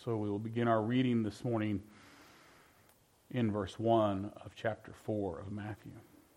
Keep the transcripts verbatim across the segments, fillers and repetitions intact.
So we will begin our reading this morning in verse one of chapter four of Matthew.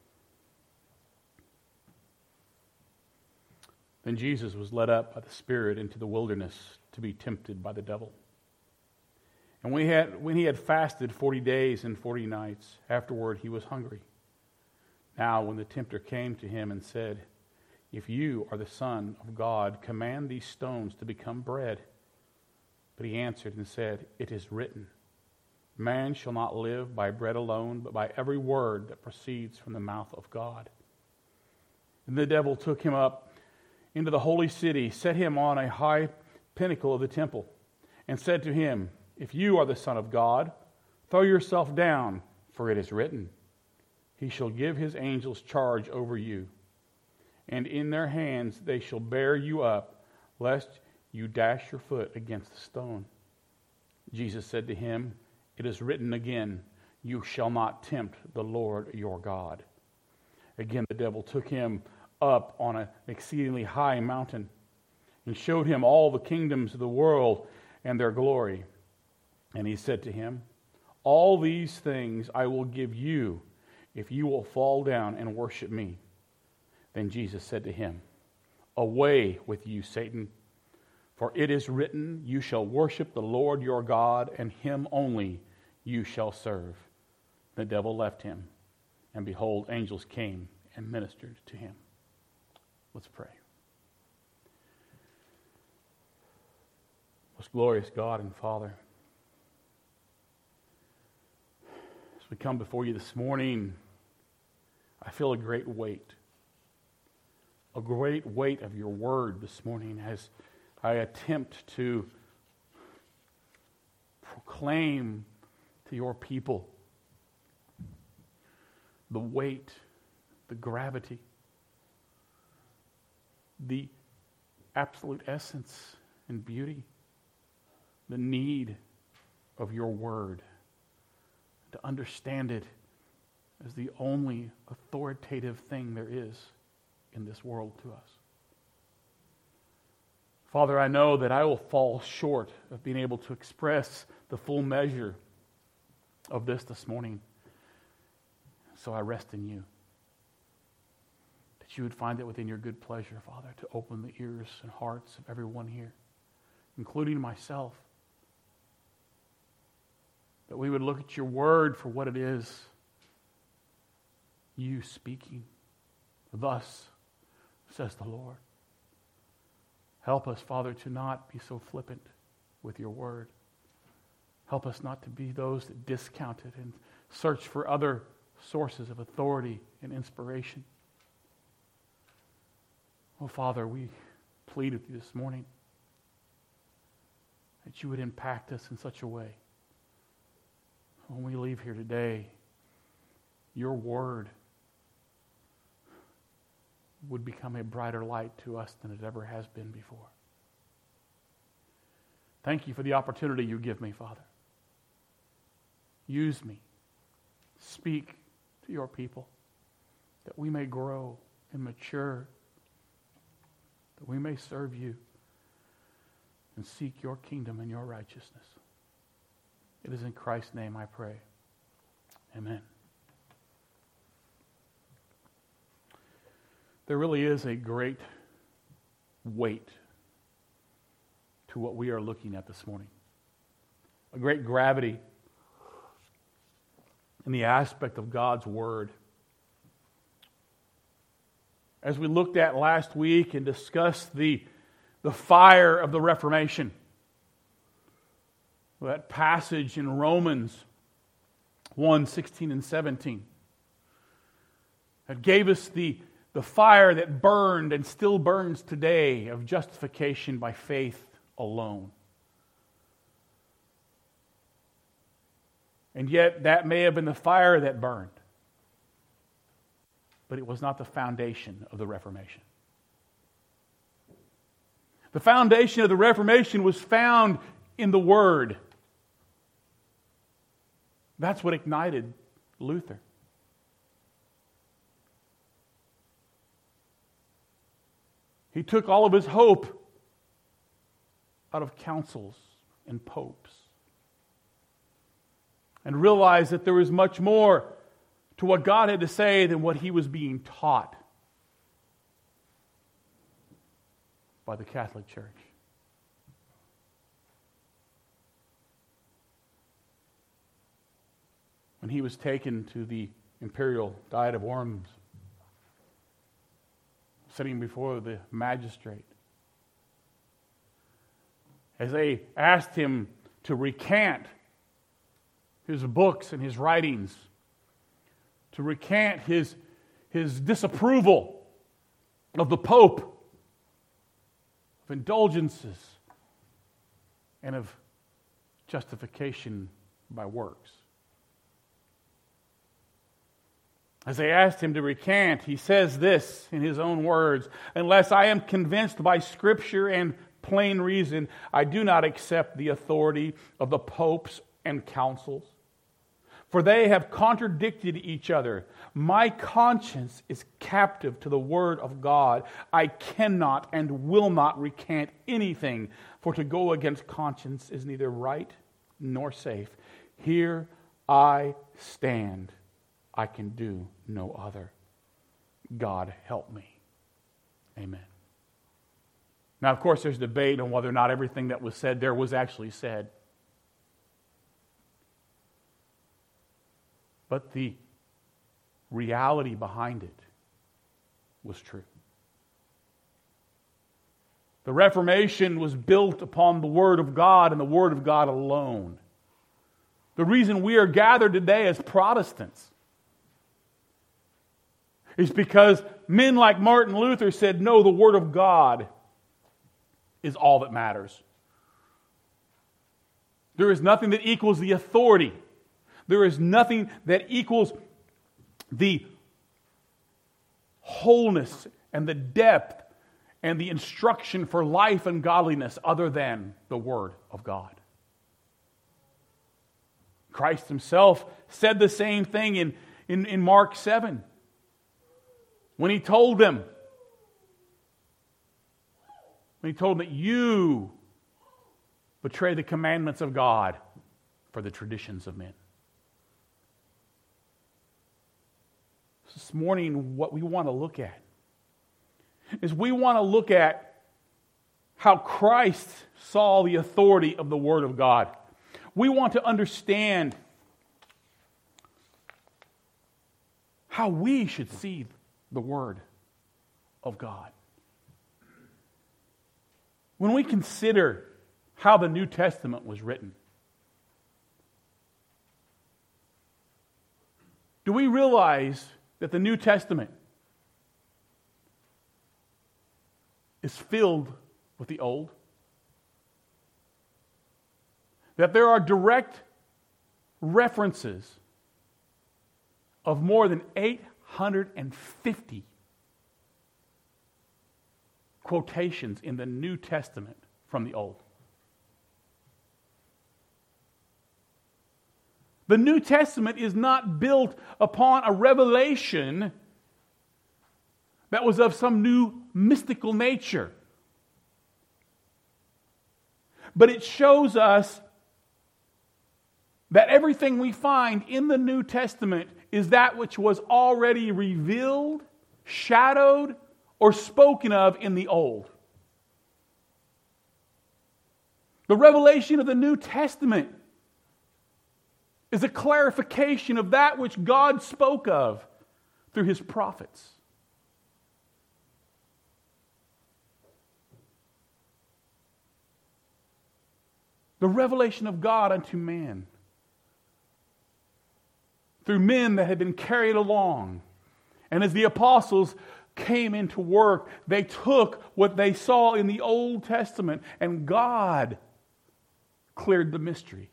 Then Jesus was led up by the Spirit into the wilderness to be tempted by the devil. And when he had, when he had fasted forty days and forty nights, afterward he was hungry. Now when the tempter came to him and said, "If you are the Son of God, command these stones to become bread." But he answered and said, "It is written, man shall not live by bread alone, but by every word that proceeds from the mouth of God." And the devil took him up into the holy city, set him on a high pinnacle of the temple, and said to him, "If you are the Son of God, throw yourself down, for it is written, He shall give His angels charge over you, and in their hands they shall bear you up, lest you dash your foot against a stone." Jesus said to him, "It is written again, you shall not tempt the Lord your God." Again the devil took him up on an exceedingly high mountain and showed him all the kingdoms of the world and their glory. And he said to him, "All these things I will give you if you will fall down and worship me." Then Jesus said to him, "Away with you, Satan, for it is written, you shall worship the Lord your God, and Him only you shall serve." The devil left him, and behold, angels came and ministered to him. Let's pray. Most glorious God and Father, as we come before you this morning, I feel a great weight. A great weight of your word this morning as I attempt to proclaim to your people the weight, the gravity, the absolute essence and beauty, the need of your word, to understand it as the only authoritative thing there is in this world to us. Father, I know that I will fall short of being able to express the full measure of this this morning. So I rest in you. That you would find it within your good pleasure, Father, to open the ears and hearts of everyone here, including myself. That we would look at your word for what it is. You speaking. Thus says the Lord. Help us, Father, to not be so flippant with your word. Help us not to be those that discount it and search for other sources of authority and inspiration. Oh, Father, we plead with you this morning that you would impact us in such a way. When we leave here today, your word would become a brighter light to us than it ever has been before. Thank you for the opportunity you give me, Father. Use me. Speak to your people that we may grow and mature, that we may serve you and seek your kingdom and your righteousness. It is in Christ's name I pray. Amen. There really is a great weight to what we are looking at this morning. A great gravity in the aspect of God's Word. As we looked at last week and discussed the, the fire of the Reformation, that passage in Romans one, sixteen and seventeen, that gave us the The fire that burned and still burns today of justification by faith alone. And yet that may have been the fire that burned, but it was not the foundation of the Reformation. The foundation of the Reformation was found in the Word. That's what ignited Luther. He took all of his hope out of councils, and popes, and realized that there was much more to what God had to say than what he was being taught by the Catholic Church. When he was taken to the imperial Diet of Worms, sitting before the magistrate, as they asked him to recant his books and his writings, to recant his, his disapproval of the Pope, of indulgences, and of justification by works. As they asked him to recant, he says this in his own words, "Unless I am convinced by Scripture and plain reason, I do not accept the authority of the popes and councils. For they have contradicted each other. My conscience is captive to the word of God. I cannot and will not recant anything, for to go against conscience is neither right nor safe. Here I stand. I can do no other. God help me." Amen. Now, of course, there's debate on whether or not everything that was said there was actually said. But the reality behind it was true. The Reformation was built upon the Word of God and the Word of God alone. The reason we are gathered today as Protestants is because men like Martin Luther said, no, the Word of God is all that matters. There is nothing that equals the authority. There is nothing that equals the wholeness and the depth and the instruction for life and godliness other than the Word of God. Christ himself said the same thing in, in, in Mark seven. When he told them, when he told them that you betray the commandments of God for the traditions of men. This morning, what we want to look at is we want to look at how Christ saw the authority of the Word of God. We want to understand how we should see the Word of God. When we consider how the New Testament was written, do we realize that the New Testament is filled with the Old? That there are direct references of more than eight hundred fifty quotations in the New Testament from the Old. The New Testament is not built upon a revelation that was of some new mystical nature. But it shows us that everything we find in the New Testament is that which was already revealed, shadowed, or spoken of in the Old. The revelation of the New Testament is a clarification of that which God spoke of through His prophets. The revelation of God unto man through men that had been carried along. And as the apostles came into work, they took what they saw in the Old Testament and God cleared the mystery.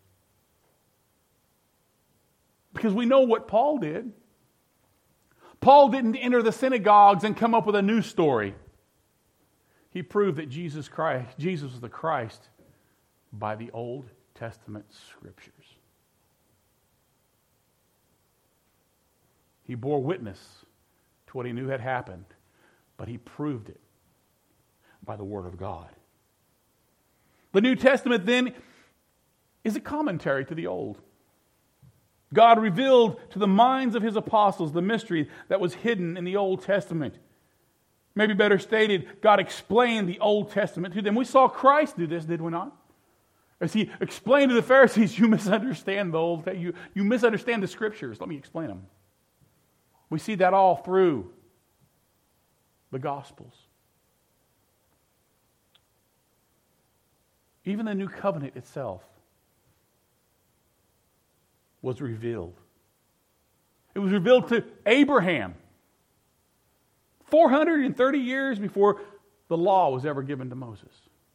Because we know what Paul did. Paul didn't enter the synagogues and come up with a new story. He proved that Jesus Christ, Jesus was the Christ by the Old Testament Scriptures. He bore witness to what he knew had happened, but he proved it by the Word of God. The New Testament then is a commentary to the Old. God revealed to the minds of his apostles the mystery that was hidden in the Old Testament. Maybe better stated, God explained the Old Testament to them. We saw Christ do this, did we not? As he explained to the Pharisees, you misunderstand the Old Testament. You, you misunderstand the Scriptures. Let me explain them. We see that all through the Gospels. Even the New Covenant itself was revealed. It was revealed to Abraham four hundred thirty years before the law was ever given to Moses.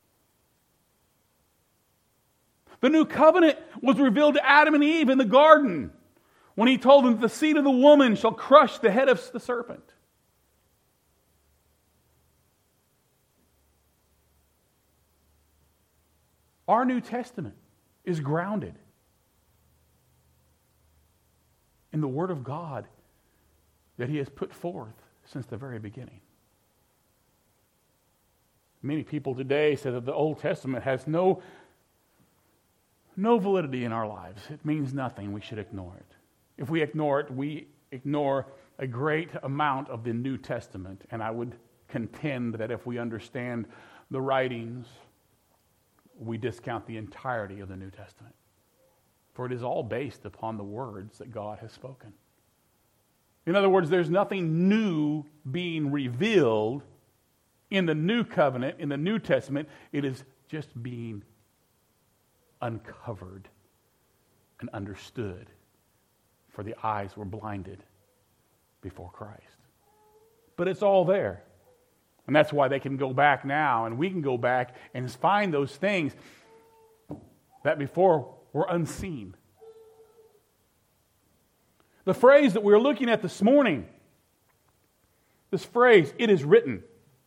The New Covenant was revealed to Adam and Eve in the garden when he told them that the seed of the woman shall crush the head of the serpent. Our New Testament is grounded in the Word of God that he has put forth since the very beginning. Many people today say that the Old Testament has no, no validity in our lives. It means nothing. We should ignore it. If we ignore it, we ignore a great amount of the New Testament. And I would contend that if we understand the writings, we discount the entirety of the New Testament. For it is all based upon the words that God has spoken. In other words, there's nothing new being revealed in the New Covenant, in the New Testament. It is just being uncovered and understood, for the eyes were blinded before Christ. But it's all there. And that's why they can go back now, and we can go back and find those things that before were unseen. The phrase that we were looking at this morning, this phrase, it is written,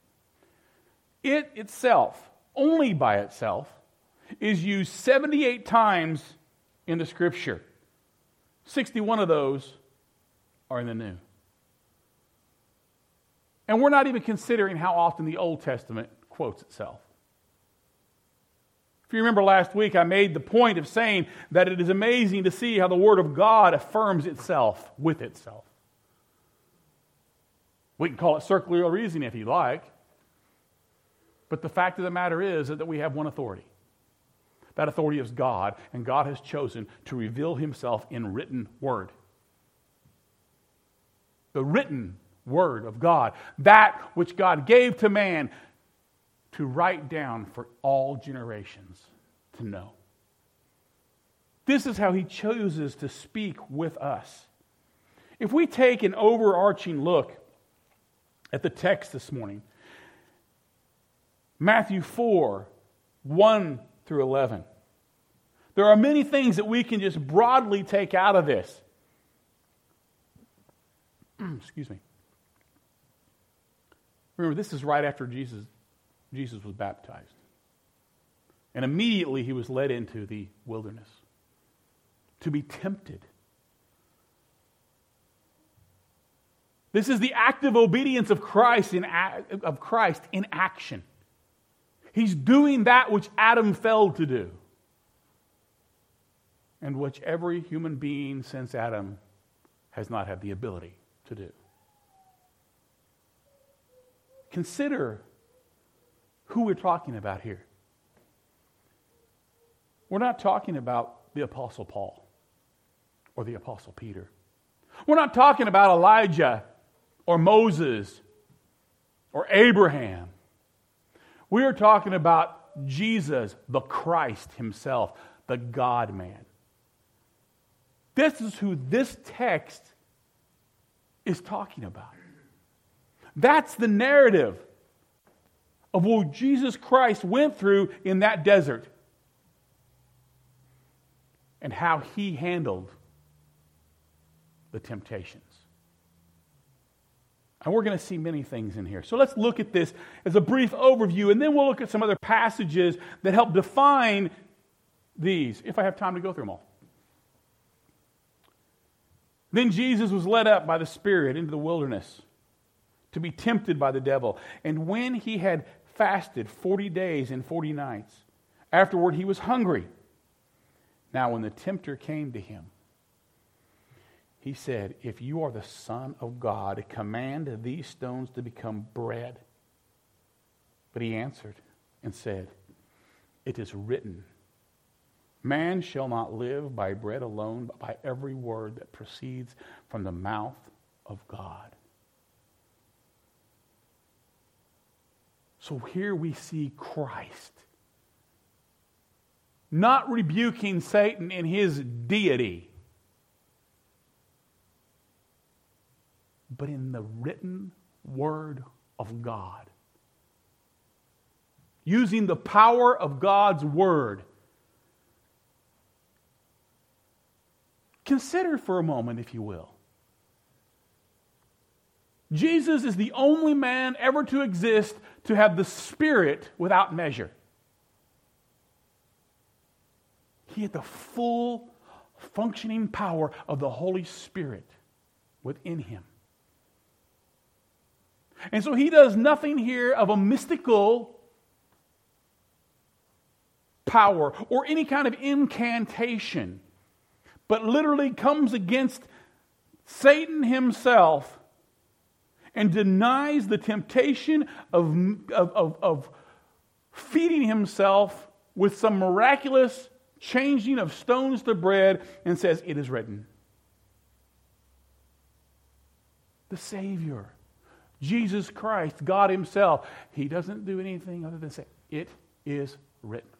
it itself, only by itself, is used seventy-eight times in the Scripture. sixty-one of those are in the New. And we're not even considering how often the Old Testament quotes itself. If you remember last week, I made the point of saying that it is amazing to see how the Word of God affirms itself with itself. We can call it circular reasoning if you like. But the fact of the matter is that we have one authority. That authority is God, and God has chosen to reveal himself in written word. The written word of God, that which God gave to man to write down for all generations to know. This is how he chooses to speak with us. If we take an overarching look at the text this morning, Matthew four, one through eleven. There are many things that we can just broadly take out of this. Excuse me. Remember, this is right after Jesus, Jesus was baptized. And immediately he was led into the wilderness to be tempted. This is the active obedience of Christ in, of Christ in action. He's doing that which Adam failed to do, and which every human being since Adam has not had the ability to do. Consider who we're talking about here. We're not talking about the Apostle Paul or the Apostle Peter. We're not talking about Elijah or Moses or Abraham. We are talking about Jesus, the Christ himself, the God-man. This is who this text is talking about. That's the narrative of what Jesus Christ went through in that desert and how he handled the temptations. And we're going to see many things in here. So let's look at this as a brief overview, and then we'll look at some other passages that help define these, if I have time to go through them all. Then Jesus was led up by the Spirit into the wilderness to be tempted by the devil. And when he had fasted forty days and forty nights, afterward he was hungry. Now when the tempter came to him, he said, if you are the Son of God, command these stones to become bread. But he answered and said, it is written, man shall not live by bread alone, but by every word that proceeds from the mouth of God. So here we see Christ not rebuking Satan in his deity, but in the written word of God. Using the power of God's word. Consider for a moment, if you will. Jesus is the only man ever to exist to have the Spirit without measure. He had the full functioning power of the Holy Spirit within him. And so he does nothing here of a mystical power or any kind of incantation, but literally comes against Satan himself and denies the temptation of, of, of, of feeding himself with some miraculous changing of stones to bread, and says, it is written. The Savior, Jesus Christ, God himself, he doesn't do anything other than say, it is written.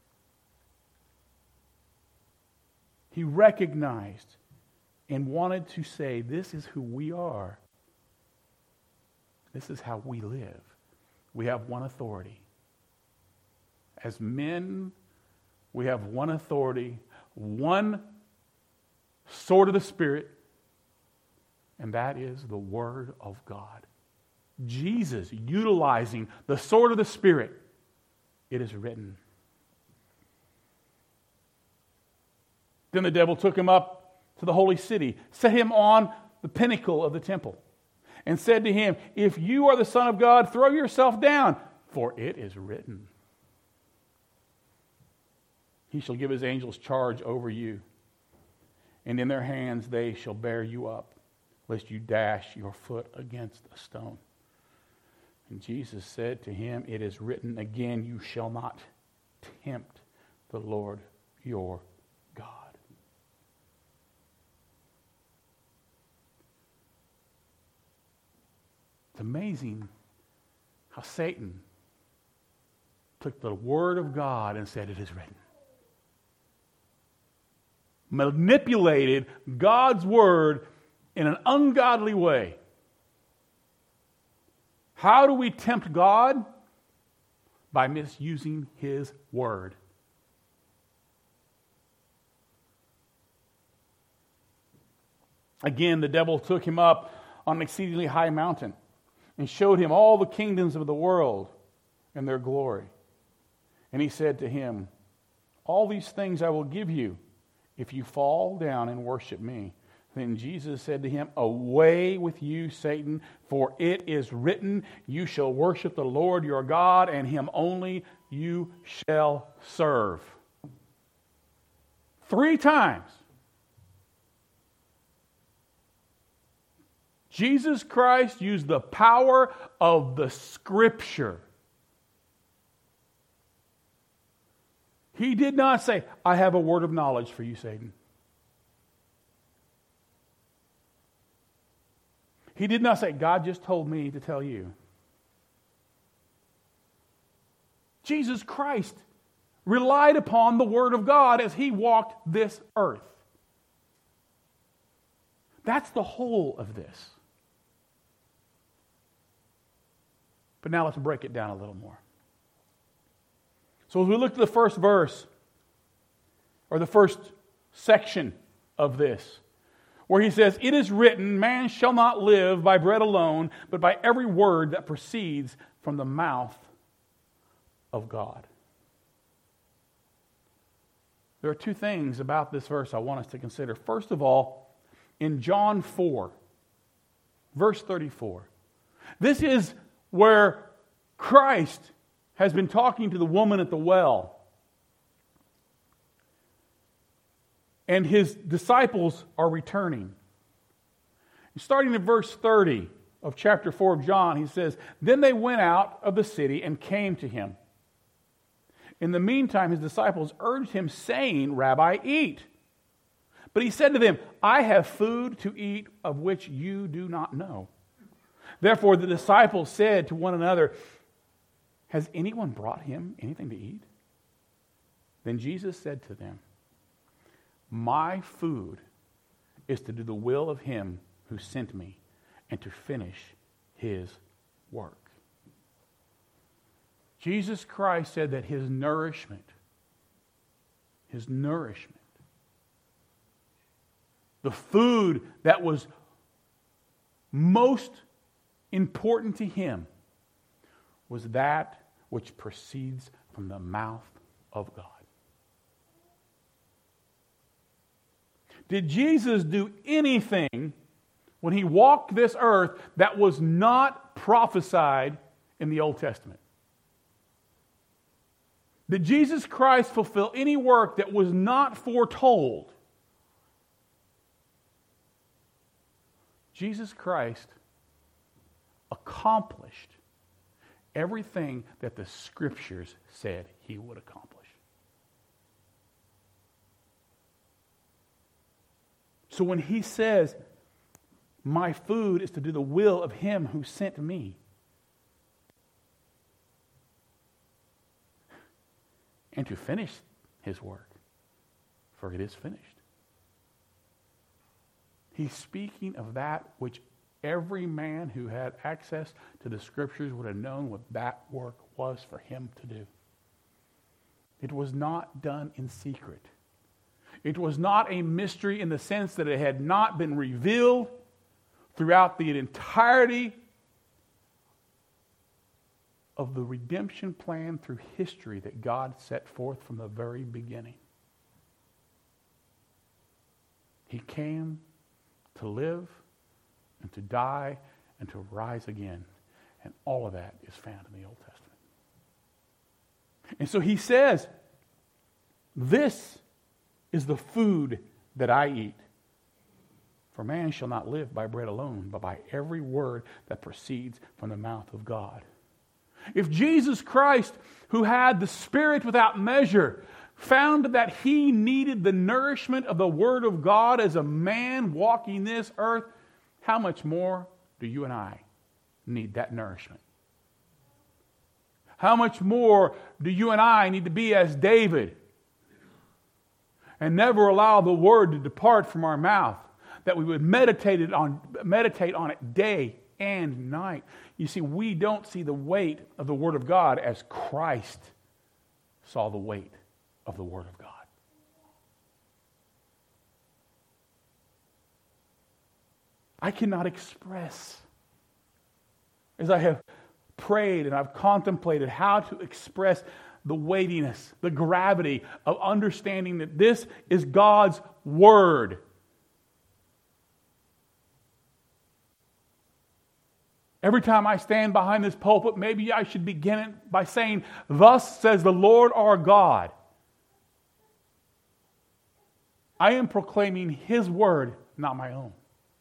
He recognized and wanted to say, this is who we are. This is how we live. We have one authority. As men, we have one authority, one sword of the Spirit, and that is the Word of God. Jesus utilizing the sword of the Spirit. It is written. Then the devil took him up to the holy city, set him on the pinnacle of the temple, and said to him, if you are the Son of God, throw yourself down, for it is written. He shall give his angels charge over you, and in their hands they shall bear you up, lest you dash your foot against a stone. And Jesus said to him, it is written again, you shall not tempt the Lord your God. It's amazing how Satan took the word of God and said, it is written. Manipulated God's word in an ungodly way. How do we tempt God? By misusing his word. Again, the devil took him up on an exceedingly high mountain and showed him all the kingdoms of the world and their glory. And he said to him, all these things I will give you if you fall down and worship me. Then Jesus said to him, away with you, Satan, for it is written, you shall worship the Lord your God, and him only you shall serve. Three times. Jesus Christ used the power of the Scripture. He did not say, I have a word of knowledge for you, Satan. He did not say, God just told me to tell you. Jesus Christ relied upon the Word of God as he walked this earth. That's the whole of this. But now let's break it down a little more. So as we look at the first verse, or the first section of this, where he says, it is written, man shall not live by bread alone, but by every word that proceeds from the mouth of God. There are two things about this verse I want us to consider. First of all, in John four, verse thirty-four, this is where Christ has been talking to the woman at the well. and his disciples are returning. Starting in verse thirty of chapter four of John, he says, "Then they went out of the city and came to him. In the meantime, his disciples urged him, saying, 'Rabbi, eat.' But he said to them, 'I have food to eat of which you do not know.' Therefore the disciples said to one another, 'Has anyone brought him anything to eat?' Then Jesus said to them, 'My food is to do the will of him who sent me and to finish his work.'" Jesus Christ said that his nourishment, his nourishment, the food that was most important to him was that which proceeds from the mouth of God. Did Jesus do anything when he walked this earth that was not prophesied in the Old Testament? Did Jesus Christ fulfill any work that was not foretold? Jesus Christ accomplished everything that the Scriptures said he would accomplish. So when he says, "My food is to do the will of him who sent me," and to finish his work, for it is finished. He's speaking of that which every man who had access to the Scriptures would have known what that work was for him to do. It was not done in secret. It was not a mystery in the sense that it had not been revealed throughout the entirety of the redemption plan through history that God set forth from the very beginning. He came to live and to die and to rise again. And all of that is found in the Old Testament. And so he says, "This is the food that I eat. For man shall not live by bread alone, but by every word that proceeds from the mouth of God." If Jesus Christ, who had the Spirit without measure, found that he needed the nourishment of the Word of God as a man walking this earth, how much more do you and I need that nourishment? How much more do you and I need to be as David and never allow the Word to depart from our mouth, that we would meditate it on, meditate on it day and night? You see, we don't see the weight of the Word of God as Christ saw the weight of the Word of God. I cannot express, as I have prayed and I've contemplated how to express the weightiness, the gravity of understanding that this is God's Word. Every time I stand behind this pulpit, maybe I should begin it by saying, "Thus says the Lord our God." I am proclaiming His Word, not my own.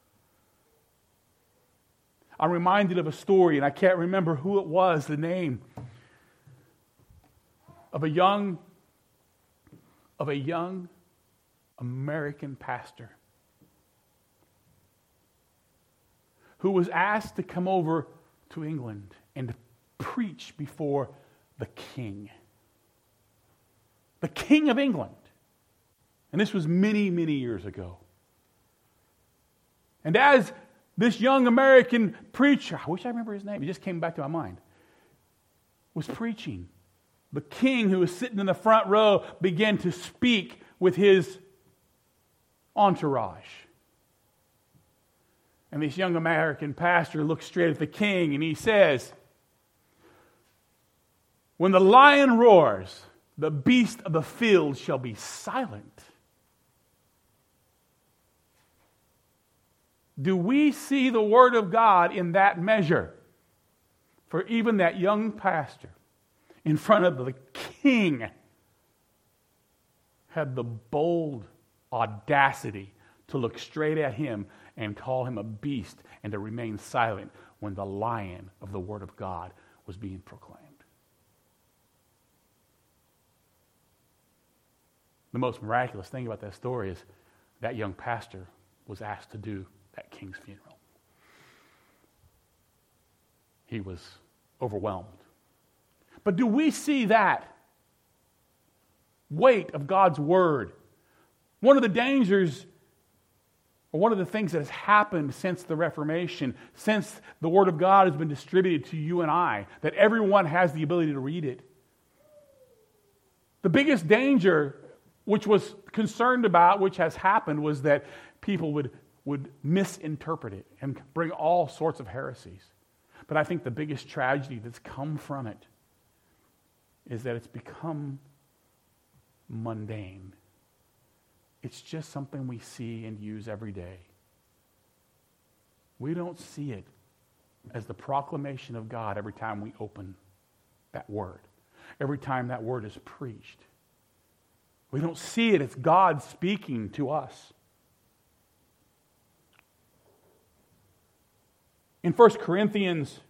I'm reminded of a story, and I can't remember who it was, the name, of a young, of a young American pastor who was asked to come over to England and to preach before the king. The King of England. And this was many, many years ago. And as this young American preacher, I wish I remember his name, it just came back to my mind, was preaching, the king who was sitting in the front row began to speak with his entourage. And this young American pastor looks straight at the king and he says, "When the lion roars, the beast of the field shall be silent." Do we see the Word of God in that measure? For even that young pastor in front of the king had the bold audacity to look straight at him and call him a beast and to remain silent when the lion of the Word of God was being proclaimed. The most miraculous thing about that story is that young pastor was asked to do that king's funeral. He was overwhelmed. But do we see that weight of God's Word? One of the dangers, or one of the things that has happened since the Reformation, since the Word of God has been distributed to you and I, that everyone has the ability to read it. The biggest danger, which was concerned about, which has happened, was that people would, would misinterpret it and bring all sorts of heresies. But I think the biggest tragedy that's come from it is that it's become mundane. It's just something we see and use every day. We don't see it as the proclamation of God every time we open that word, every time that word is preached. We don't see it as God speaking to us. In First Corinthians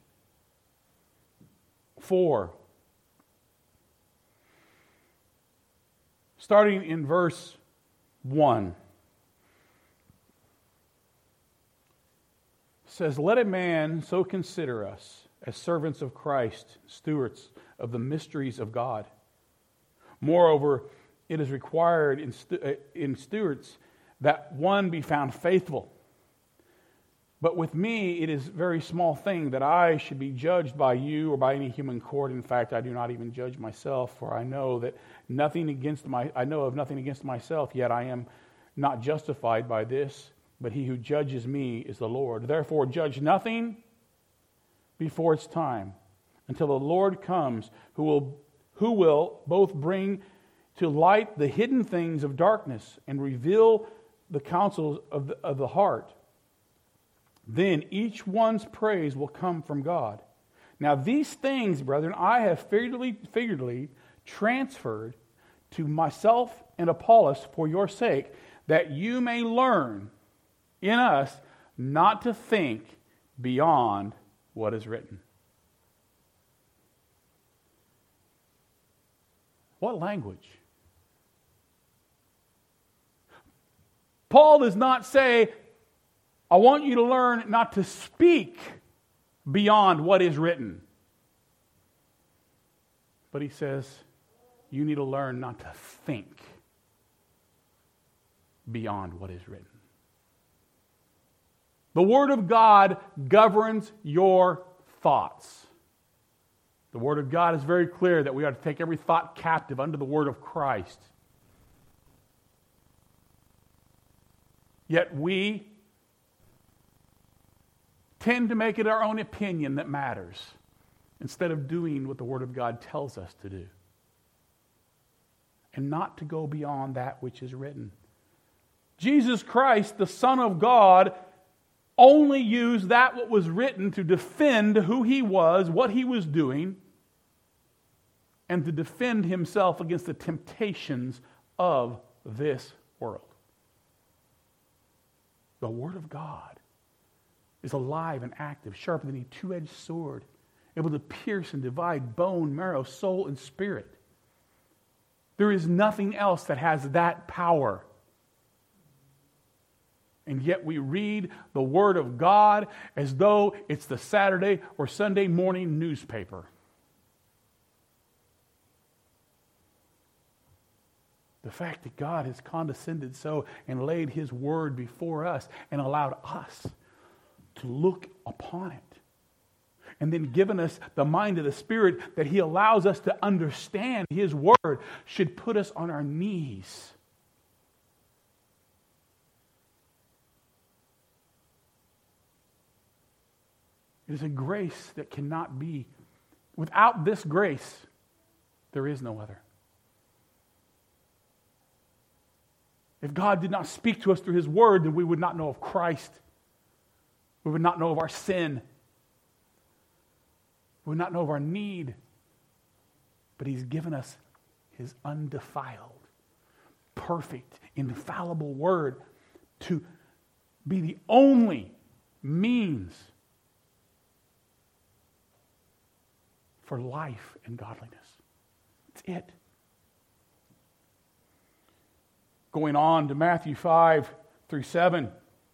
four, starting in verse one, says, "Let a man so consider us as servants of Christ, stewards of the mysteries of God. Moreover, it is required in, stu- in stewards that one be found faithful. But with me it is a very small thing that I should be judged by you or by any human court. In fact, I do not even judge myself, for I know that nothing against my I know of nothing against myself, yet I am not justified by this, but he who judges me is the Lord. Therefore judge nothing before its time, until the Lord comes, who will who will both bring to light the hidden things of darkness and reveal the counsels of the, of the heart. Then each one's praise will come from God. Now these things, brethren, I have figuratively, figuratively transferred to myself and Apollos for your sake, that you may learn in us not to think beyond what is written." What language? Paul does not say, I want you to learn not to speak beyond what is written. But he says, you need to learn not to think beyond what is written. The Word of God governs your thoughts. The Word of God is very clear that we are to take every thought captive under the Word of Christ. Yet we tend to make it our own opinion that matters, instead of doing what the Word of God tells us to do. And not to go beyond that which is written. Jesus Christ, the Son of God, only used that what was written to defend who he was, what he was doing, and to defend himself against the temptations of this world. The Word of God is alive and active, sharper than a two-edged sword, able to pierce and divide bone, marrow, soul, and spirit. There is nothing else that has that power. And yet we read the Word of God as though it's the Saturday or Sunday morning newspaper. The fact that God has condescended so and laid His Word before us and allowed us to look upon it. And then given us the mind of the Spirit that He allows us to understand His Word should put us on our knees. It is a grace that cannot be. Without this grace, there is no other. If God did not speak to us through His Word, then we would not know of Christ. We would not know of our sin. We would not know of our need. But He's given us His undefiled, perfect, infallible Word to be the only means for life and godliness. It's it. Going on to Matthew five through seven.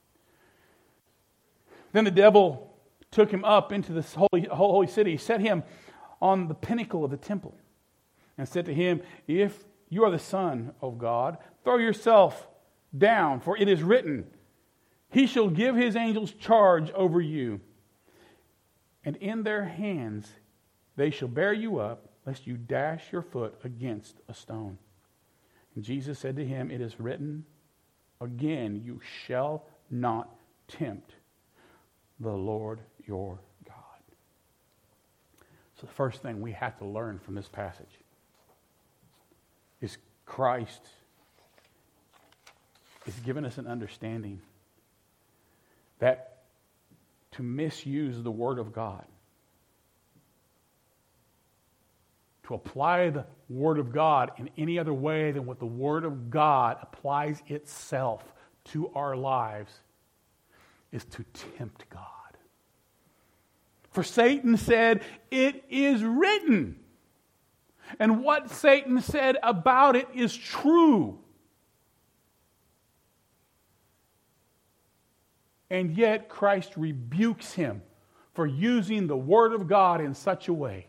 Then the devil took him up into this holy, holy city, set him on the pinnacle of the temple, and said to him, "If you are the Son of God, throw yourself down, for it is written, He shall give His angels charge over you, and in their hands they shall bear you up, lest you dash your foot against a stone." And Jesus said to him, "It is written again, you shall not tempt the Lord your God." So the first thing we have to learn from this passage is Christ is giving us an understanding that to misuse the Word of God, to apply the Word of God in any other way than what the Word of God applies itself to our lives, is to tempt God. For Satan said, "It is written." And what Satan said about it is true. And yet Christ rebukes him for using the Word of God in such a way.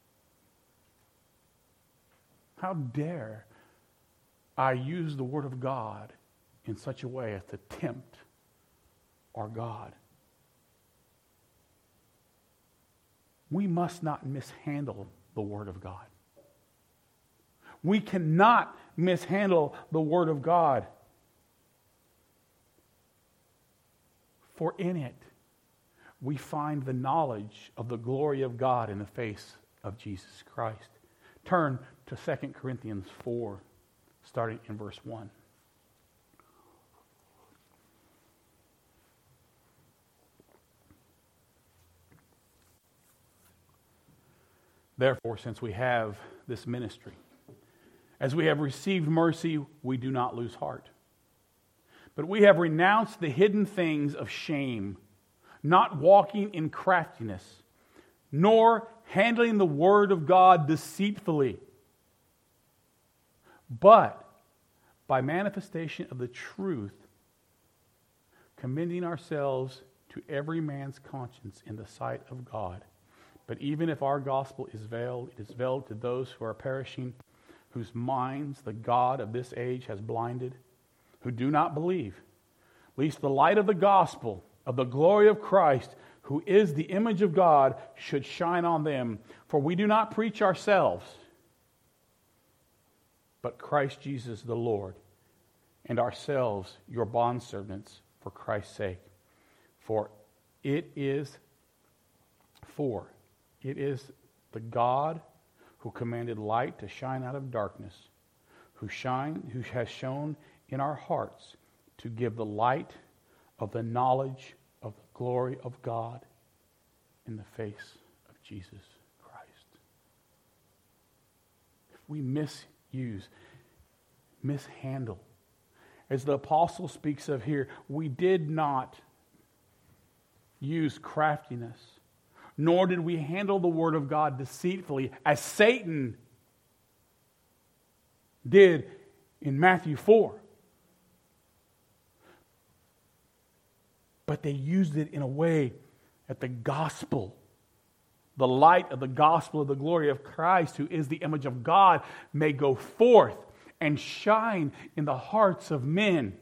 How dare I use the Word of God in such a way as to tempt our God? We must not mishandle the Word of God. We cannot mishandle the Word of God. For in it, we find the knowledge of the glory of God in the face of Jesus Christ. Turn to Second Corinthians four, starting in verse one. Therefore, since we have this ministry, as we have received mercy, we do not lose heart. But we have renounced the hidden things of shame, not walking in craftiness, nor handling the Word of God deceitfully, but by manifestation of the truth, commending ourselves to every man's conscience in the sight of God. But even if our gospel is veiled, it is veiled to those who are perishing, whose minds the God of this age has blinded, who do not believe, lest the light of the gospel of the glory of Christ, who is the image of God, should shine on them. For we do not preach ourselves, but Christ Jesus the Lord, and ourselves your bondservants for Christ's sake. For it is for it is the God who commanded light to shine out of darkness, who shine who has shone in our hearts to give the light of the knowledge of the glory of God in the face of Jesus Christ. If we misuse, mishandle, as the apostle speaks of here, we did not use craftiness, nor did we handle the Word of God deceitfully, as Satan did in Matthew four. But they used it in a way that the gospel, the light of the gospel of the glory of Christ, who is the image of God, may go forth and shine in the hearts of men,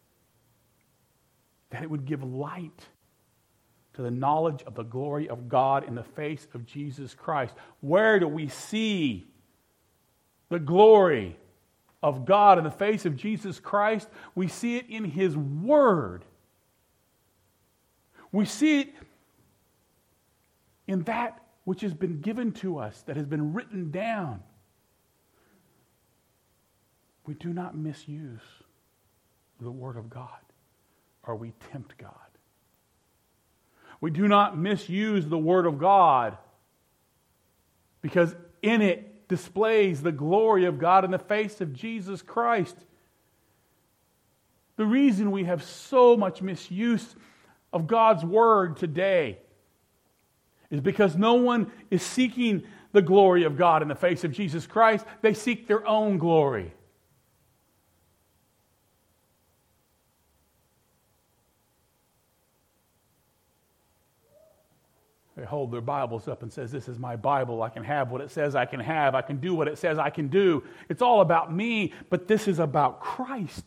that it would give light to the knowledge of the glory of God in the face of Jesus Christ. Where do we see the glory of God in the face of Jesus Christ? We see it in His Word. We see it in that which has been given to us, that has been written down. We do not misuse the Word of God, or we tempt God. We do not misuse the Word of God, because in it displays the glory of God in the face of Jesus Christ. The reason we have so much misuse of God's Word today is because no one is seeking the glory of God in the face of Jesus Christ. They seek their own glory. They hold their Bibles up and says, this is my Bible. I can have what it says I can have. I can do what it says I can do. It's all about me, but this is about Christ.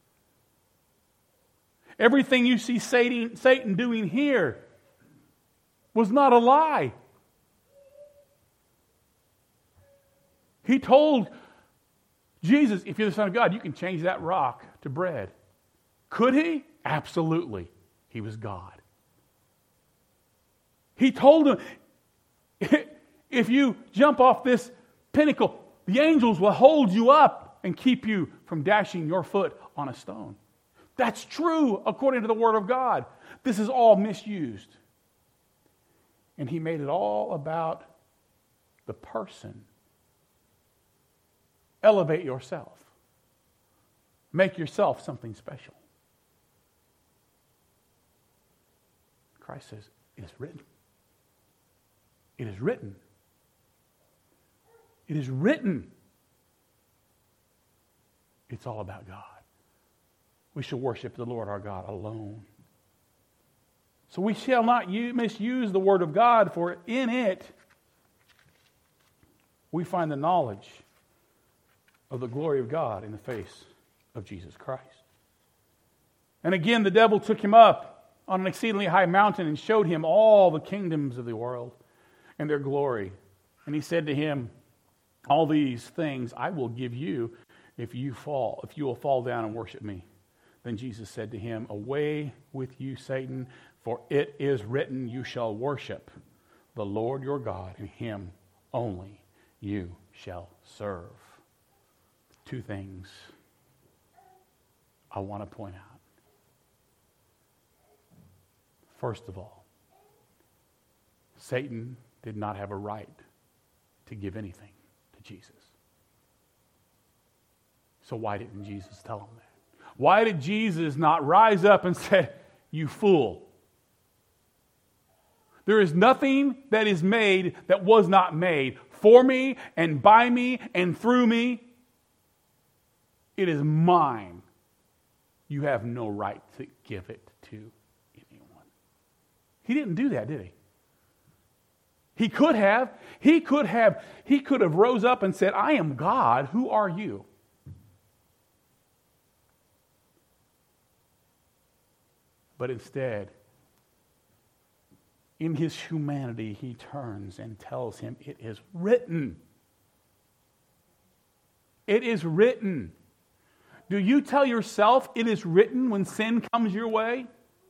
Everything you see Satan, Satan doing here was not a lie. He told Jesus, if you're the Son of God, you can change that rock to bread. Could he? Absolutely. He was God. He told him, if you jump off this pinnacle, the angels will hold you up and keep you from dashing your foot on a stone. That's true according to the Word of God. This is all misused. And he made it all about the person. Elevate yourself. Make yourself something special. Christ says, it is written. It is written. It is written. It's all about God. We shall worship the Lord our God alone. So we shall not use, misuse the Word of God, for in it we find the knowledge of the glory of God in the face of Jesus Christ. And again, the devil took him up on an exceedingly high mountain and showed him all the kingdoms of the world and their glory. And he said to him, all these things I will give you if you fall, if you will fall down and worship me. Then Jesus said to him, away with you, Satan, for it is written, you shall worship the Lord your God, and him only you shall serve. Two things I want to point out. First of all, Satan did not have a right to give anything to Jesus. So why didn't Jesus tell him that? Why did Jesus not rise up and say, you fool? There is nothing that is made that was not made for me and by me and through me. It is mine. You have no right to give it to anyone. He didn't do that, did he? He could have. He could have. He could have rose up and said, I am God. Who are you? But instead, in his humanity, he turns and tells him, it is written. It is written. Do you tell yourself it is written when sin comes your way?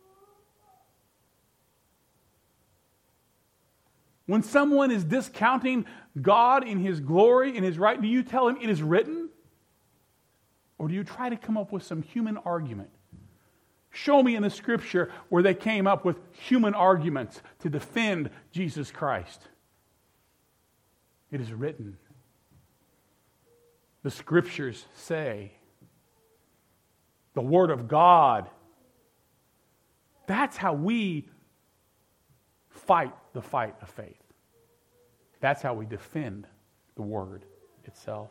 When someone is discounting God in His glory, in His right, do you tell him it is written? Or do you try to come up with some human argument? Show me in the Scripture where they came up with human arguments to defend Jesus Christ. It is written. The Scriptures say. The Word of God. That's how we fight the fight of faith. That's how we defend the Word itself.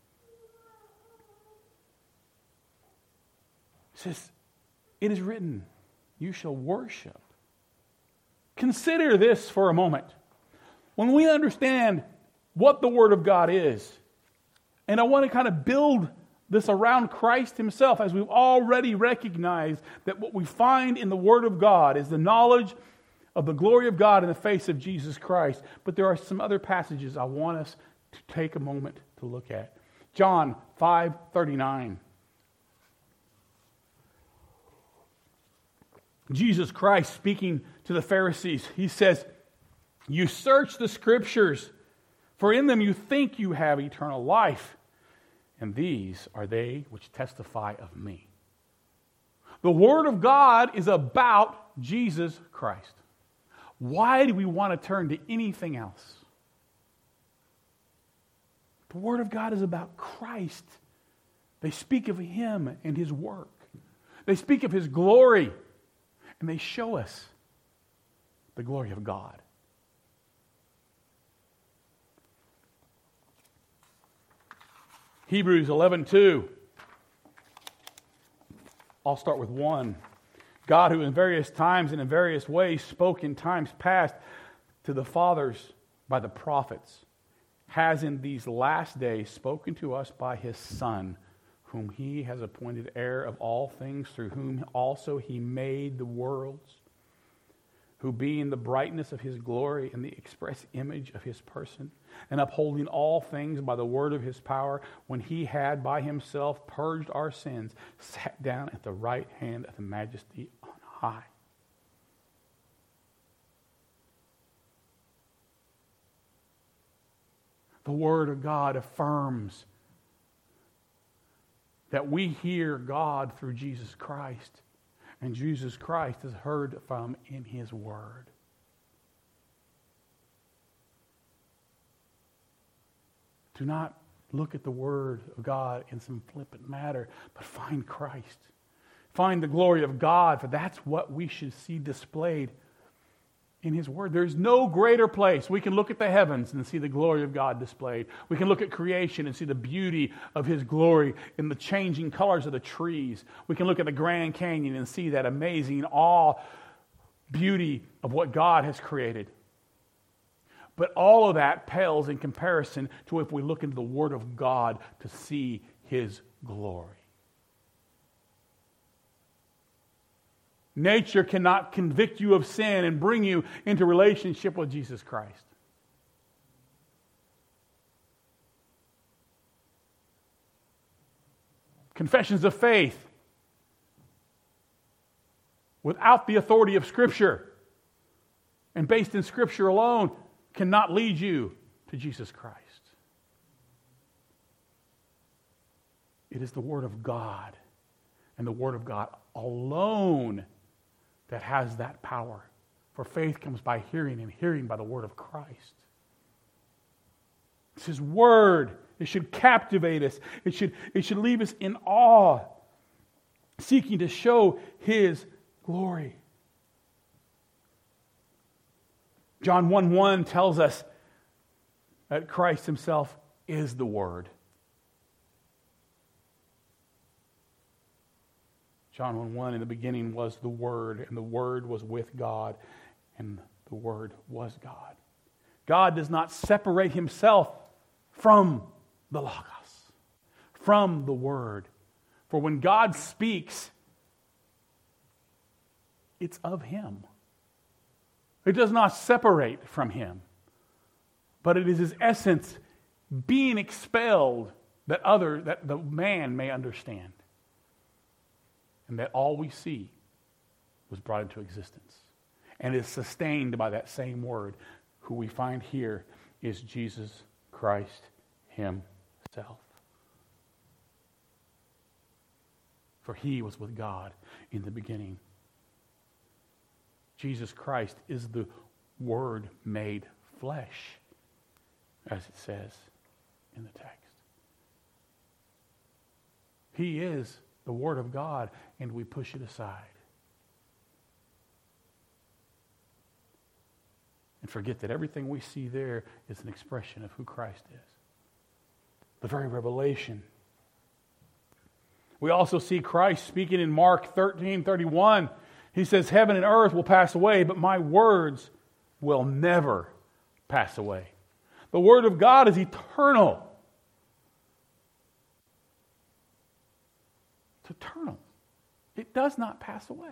It says, it is written, you shall worship. Consider this for a moment. When we understand what the Word of God is, and I want to kind of build this around Christ Himself, as we've already recognized that what we find in the Word of God is the knowledge of the glory of God in the face of Jesus Christ. But there are some other passages I want us to take a moment to look at. John five thirty-nine. Jesus Christ speaking to the Pharisees, He says, you search the Scriptures, for in them you think you have eternal life, and these are they which testify of me. The Word of God is about Jesus Christ. Why do we want to turn to anything else? The Word of God is about Christ. They speak of Him and His work. They speak of His glory, and they show us the glory of God. Hebrews eleven two. I'll start with one. God, who in various times and in various ways spoke in times past to the fathers by the prophets, has in these last days spoken to us by His Son, whom He has appointed heir of all things, through whom also He made the worlds, who being the brightness of His glory and the express image of His person, and upholding all things by the word of His power, when He had by Himself purged our sins, sat down at the right hand of the Majesty on high. The Word of God affirms that we hear God through Jesus Christ, and Jesus Christ is heard from in His Word. Do not look at the Word of God in some flippant matter, but find Christ. Find the glory of God, for that's what we should see displayed in His Word. There's no greater place. We can look at the heavens and see the glory of God displayed. We can look at creation and see the beauty of His glory in the changing colors of the trees. We can look at the Grand Canyon and see that amazing awe, beauty of what God has created. But all of that pales in comparison to if we look into the Word of God to see His glory. Nature cannot convict you of sin and bring you into relationship with Jesus Christ. Confessions of faith, without the authority of Scripture and based in Scripture alone, cannot lead you to Jesus Christ. It is the Word of God and the Word of God alone that has that power. For faith comes by hearing, and hearing by the Word of Christ. It's His Word. It should captivate us. It should, it should leave us in awe, seeking to show His glory. John one one tells us that Christ Himself is the Word. John one one, in the beginning was the Word, and the Word was with God, and the Word was God. God does not separate Himself from the Logos, from the Word. For when God speaks, it's of Him. It does not separate from Him, but it is His essence being expelled that other, that the man may understand. And that all we see was brought into existence and is sustained by that same Word, who we find here is Jesus Christ Himself. For He was with God in the beginning. Jesus Christ is the Word made flesh, as it says in the text. He is the Word of God, and we push it aside. And forget that everything we see there is an expression of who Christ is. The very revelation. We also see Christ speaking in Mark thirteen thirty-one. He says, heaven and earth will pass away, but my words will never pass away. The Word of God is eternal. It's eternal. It does not pass away.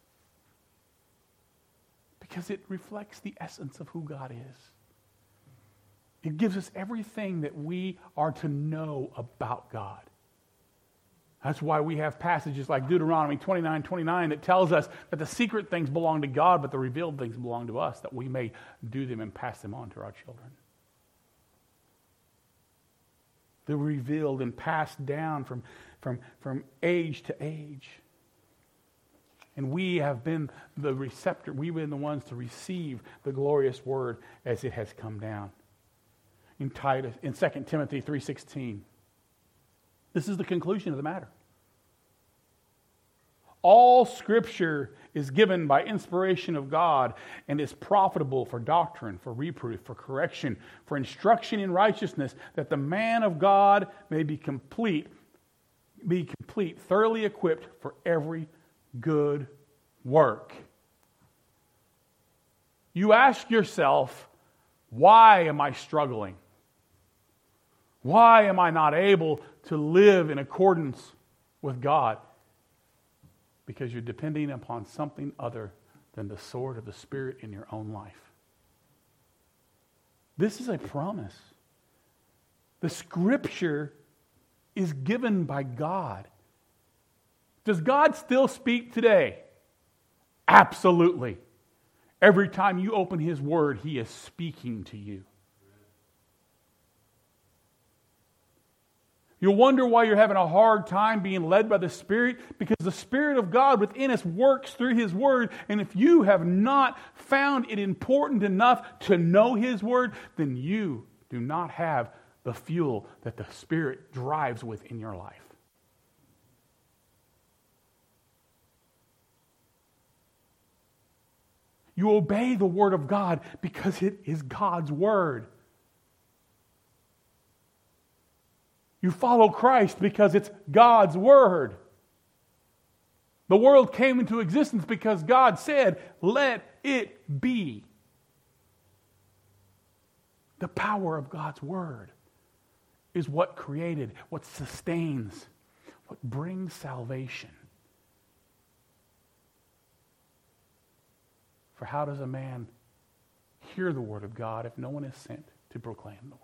Because it reflects the essence of who God is. It gives us everything that we are to know about God. That's why we have passages like Deuteronomy twenty-nine twenty-nine that tells us that the secret things belong to God, but the revealed things belong to us, that we may do them and pass them on to our children. They're revealed and passed down from, from, from age to age. And we have been the receptor, we've been the ones to receive the glorious Word as it has come down. In Titus, in Second Timothy three sixteen. This is the conclusion of the matter. All Scripture is given by inspiration of God and is profitable for doctrine, for reproof, for correction, for instruction in righteousness, that the man of God may be complete, be complete, thoroughly equipped for every good work. You ask yourself, why am I struggling? Why am I not able to live in accordance with God? Because you're depending upon something other than the sword of the Spirit in your own life. This is a promise. The Scripture is given by God. Does God still speak today? Absolutely. Every time you open His Word, He is speaking to you. You'll wonder why you're having a hard time being led by the Spirit, because the Spirit of God within us works through His Word. And if you have not found it important enough to know His Word, then you do not have the fuel that the Spirit drives with in your life. You obey the Word of God because it is God's Word. You follow Christ because it's God's Word. The world came into existence because God said, let it be. The power of God's Word is what created, what sustains, what brings salvation. For how does a man hear the Word of God if no one is sent to proclaim the Word?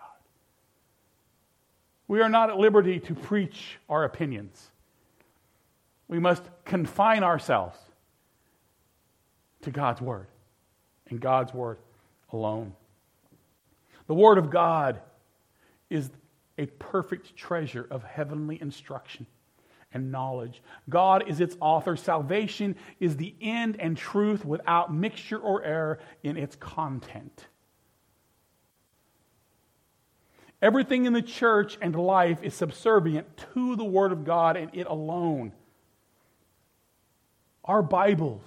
We are not at liberty to preach our opinions. We must confine ourselves to God's Word and God's Word alone. The Word of God is a perfect treasure of heavenly instruction and knowledge. God is its author. Salvation is the end and truth without mixture or error in its content. Everything in the church and life is subservient to the Word of God and it alone. Our Bibles,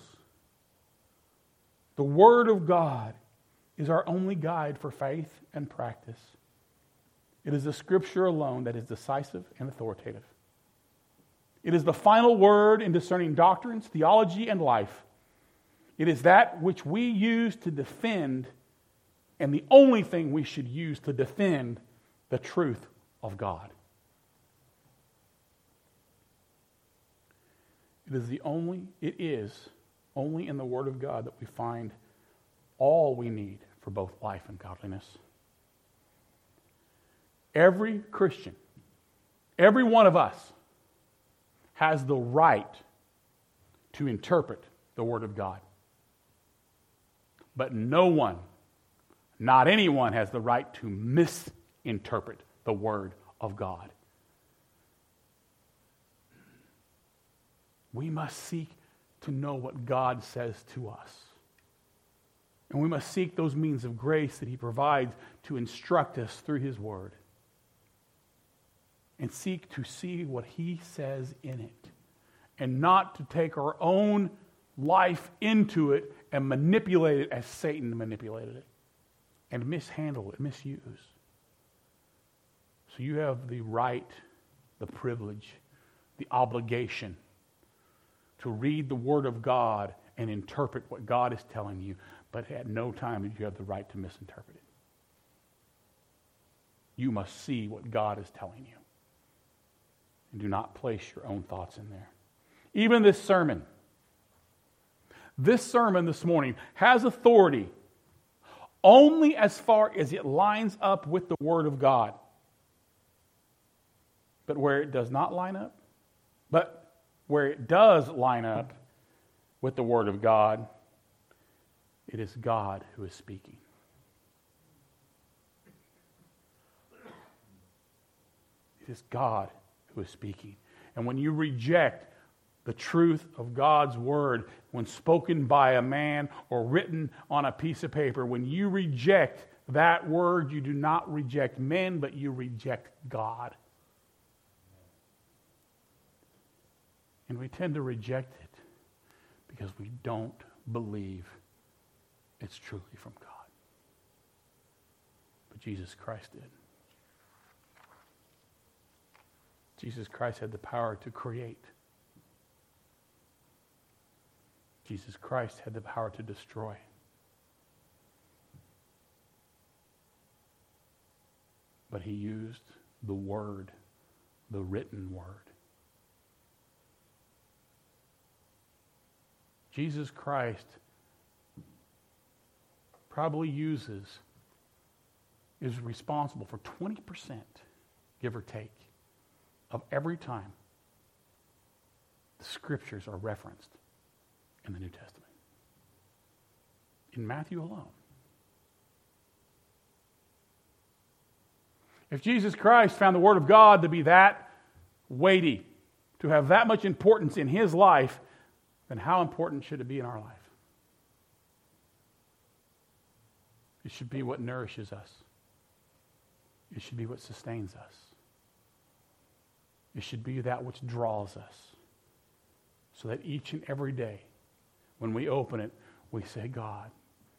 the Word of God, is our only guide for faith and practice. It is the Scripture alone that is decisive and authoritative. It is the final word in discerning doctrines, theology, and life. It is that which we use to defend, and the only thing we should use to defend the truth of God. It is the only, it is only in the Word of God that we find all we need for both life and godliness. Every Christian, every one of us, has the right to interpret the Word of God. But no one, not anyone, has the right to misinterpret interpret the Word of God. We must seek to know what God says to us. And we must seek those means of grace that He provides to instruct us through His Word. And seek to see what He says in it. And not to take our own life into it and manipulate it as Satan manipulated it. And mishandle it, misuse. So you have the right, the privilege, the obligation to read the Word of God and interpret what God is telling you, but at no time do you have the right to misinterpret it. You must see what God is telling you. And do not place your own thoughts in there. Even this sermon, this sermon this morning has authority only as far as it lines up with the Word of God. But where it does not line up, but where it does line up with the Word of God, it is God who is speaking. It is God who is speaking. And when you reject the truth of God's Word, when spoken by a man or written on a piece of paper, when you reject that Word, you do not reject men, but you reject God. And we tend to reject it because we don't believe it's truly from God. But Jesus Christ did. Jesus Christ had the power to create. Jesus Christ had the power to destroy. But he used the Word, the written Word. Jesus Christ probably uses, is responsible for twenty percent, give or take, of every time the Scriptures are referenced in the New Testament. In Matthew alone. If Jesus Christ found the Word of God to be that weighty, to have that much importance in his life, then how important should it be in our life? It should be what nourishes us. It should be what sustains us. It should be that which draws us. So that each and every day, when we open it, we say, God,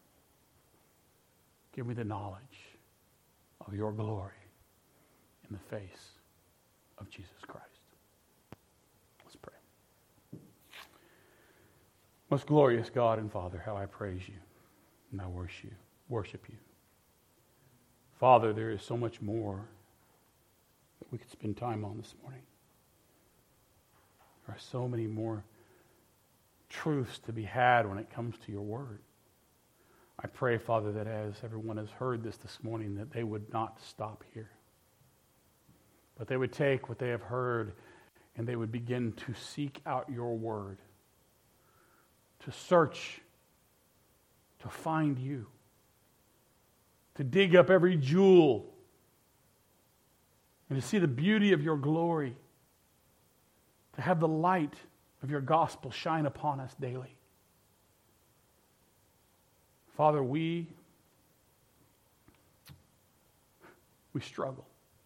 give me the knowledge of your glory in the face of Jesus Christ. Let's pray. Most glorious God and Father, how I praise you and I worship you. Worship you. Father, there is so much more that we could spend time on this morning. There are so many more truths to be had when it comes to your word. I pray, Father, that as everyone has heard this this morning, that they would not stop here, but they would take what they have heard and they would begin to seek out your word, to search, to find you, to dig up every jewel, and to see the beauty of your glory, to have the light of your gospel shine upon us daily. Father, we, we struggle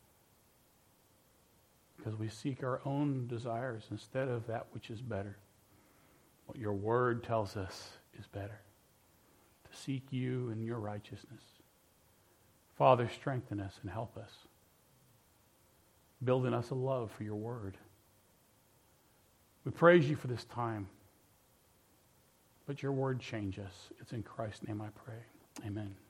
because we seek our own desires instead of that which is better. What your word tells us is better, to seek you and your righteousness. Father, strengthen us and help us. Build in us a love for your word. We praise you for this time. Let your word change us. It's in Christ's name I pray. Amen.